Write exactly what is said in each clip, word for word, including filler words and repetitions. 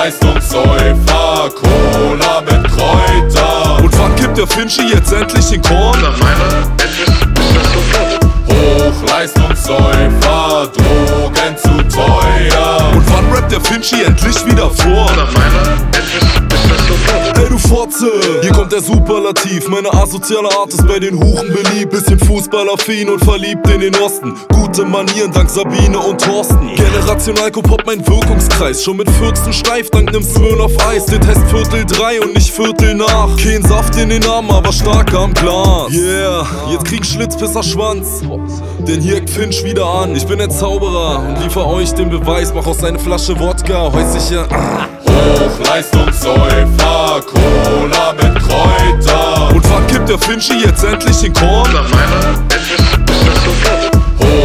Hochleistungssäufer, Cola mit Kräuter. Und wann kippt der Finchi jetzt endlich den Korn? Nach meiner Kenntnis ist das sofort. Hochleistungssäufer, Drogen zu teuer. Und wann rappt der Finchi endlich wieder vor? Nach meiner Kenntnis ist das sofort. Hey du Fotze, hier kommt der Superlativ. Meine asoziale Art ist bei den Huchen beliebt. Bisschen Fußballaffin und verliebt in den Osten. Gute Manieren dank Sabine und Thorsten. Generation Alkopop mein Wirkungskreis. Schon mit vierzehn steif dank nem Smön auf Eis. Den Test Viertel drei und nicht Viertel nach. Kein Saft in den Armen, aber stark am Glas. Yeah, jetzt krieg Schlitzpisser Schwanz. Denn hier eckt Finch wieder an. Ich bin der Zauberer und liefer euch den Beweis. Mach aus eine Flasche Wodka häusliche ah. Hochleistungssäufer, Cola mit Kräuter. Und wann kippt der Finchi jetzt endlich den Korn? Nach meiner Kenntnis ist das sofort.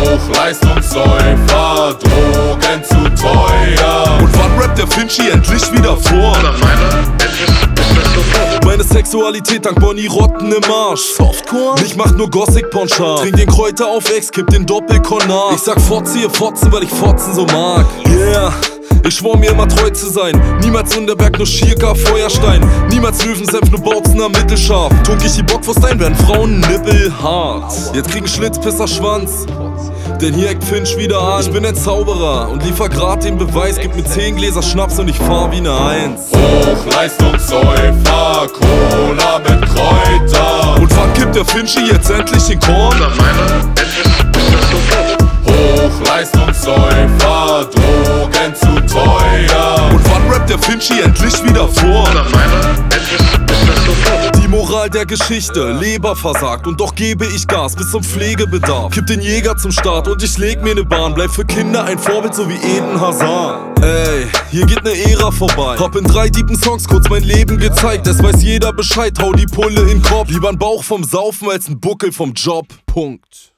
Hochleistungssäufer, Drogen zu teuer. Und wann rappt der Finchi endlich wieder vor? Nach meiner Kenntnis ist das sofort. Meine Sexualität dank Bonnie Rotten im Arsch. Softcore? Mich macht nur Gothic Ponchard. Trink den Kräuter auf Ex, kipp den Doppelkonat. Ich sag Fotze, ihr Fotzen, weil ich Fotzen so mag. Yeah, ich schwor mir immer treu zu sein. Niemals Unterberg, nur Schierka, Feuerstein. Niemals Löwensenf, nur Bautzen am Mittelscharf. Tunk ich die Bockwurst ein, werden Frauen nippelhart. Jetzt kriegen Schlitzpisser Schwanz. Denn hier eckt Finch wieder an. Ich bin ein Zauberer und liefer grad den Beweis. Gib mir zehn Gläser Schnaps und ich fahr wie ne Eins. Hochleistungssäufer, Cola mit Kräuter. Und wann kippt der Finchi jetzt endlich den Korn? Nach meiner Kenntnis ist das sofort. Hochleistungssäufer, Drogen zu teuer. Und wann rappt der Finchi endlich wieder vor? Nach meiner Kenntnis ist das sofort. Die Moral der Geschichte, Leber versagt und doch gebe ich Gas bis zum Pflegebedarf. Kipp den Jäger zum Start und ich leg mir ne Bahn. Bleib für Kinder ein Vorbild, so wie Eden Hazard. Ey, hier geht ne Ära vorbei. Hab in drei deepen Songs kurz mein Leben gezeigt. Es weiß jeder Bescheid, hau die Pulle in den Kopf. Lieber ein Bauch vom Saufen als ein Buckel vom Job. Punkt.